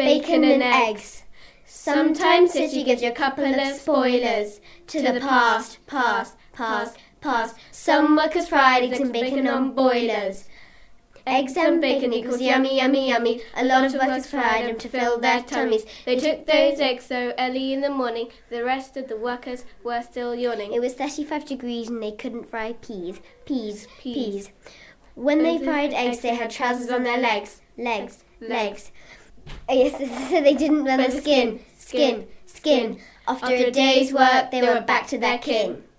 bacon and eggs. Sometimes City gives you a couple of spoilers to the past. Some workers fried eggs and bacon on boilers. Eggs and bacon equals yummy, yummy, yummy. A lot of workers fried them to fill their tummies. They took those eggs so early in the morning, the rest of the workers were still yawning. It was 35 degrees and they couldn't fry peas. When they fried eggs, they had trousers on their legs. Oh yes, so they didn't wear the skin. After a day's work, they were back to their kin.